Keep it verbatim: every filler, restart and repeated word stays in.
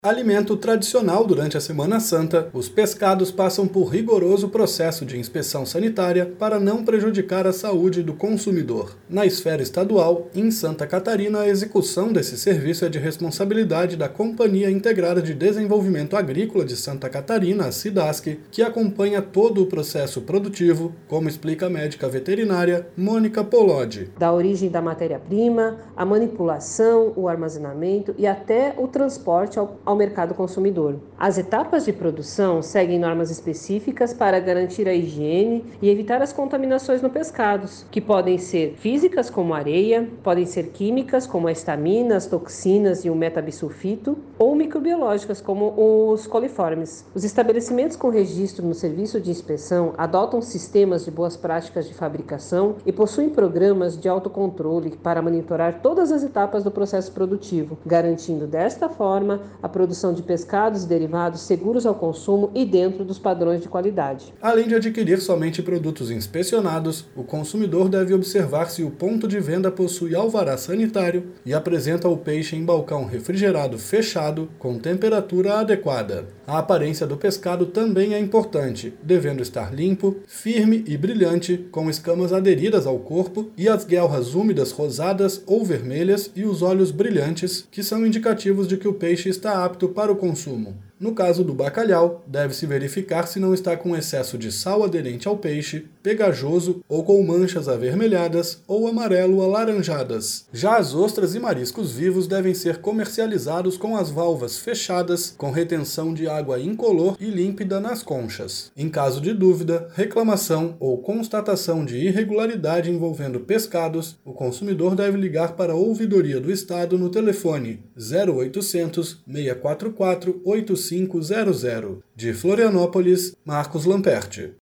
Alimento tradicional durante a Semana Santa, os pescados passam por rigoroso processo de inspeção sanitária para não prejudicar a saúde do consumidor. Na esfera estadual, em Santa Catarina, a execução desse serviço é de responsabilidade da Companhia Integrada de Desenvolvimento Agrícola de Santa Catarina, a SIDASC, que acompanha todo o processo produtivo, como explica a médica veterinária Mônica Polodi. Da origem da matéria-prima, a manipulação, o armazenamento e até o transporte ao ao mercado consumidor. As etapas de produção seguem normas específicas para garantir a higiene e evitar as contaminações no pescados, que podem ser físicas como areia, podem ser químicas como a histamina, as toxinas e o metabisulfito, ou microbiológicas como os coliformes. Os estabelecimentos com registro no serviço de inspeção adotam sistemas de boas práticas de fabricação e possuem programas de autocontrole para monitorar todas as etapas do processo produtivo, garantindo desta forma a produção de pescados e derivados seguros ao consumo e dentro dos padrões de qualidade. Além de adquirir somente produtos inspecionados, o consumidor deve observar se o ponto de venda possui alvará sanitário e apresenta o peixe em balcão refrigerado fechado com temperatura adequada. A aparência do pescado também é importante, devendo estar limpo, firme e brilhante, com escamas aderidas ao corpo e as guelras úmidas rosadas ou vermelhas e os olhos brilhantes, que são indicativos de que o peixe está apto para o consumo. No caso do bacalhau, deve-se verificar se não está com excesso de sal aderente ao peixe, pegajoso ou com manchas avermelhadas ou amarelo-alaranjadas. Já as ostras e mariscos vivos devem ser comercializados com as válvulas fechadas, com retenção de água incolor e límpida nas conchas. Em caso de dúvida, reclamação ou constatação de irregularidade envolvendo pescados, o consumidor deve ligar para a Ouvidoria do Estado no telefone zero oitocentos, seis quatro quatro, oito cinco zero zero. De Florianópolis, Marcos Lamperti.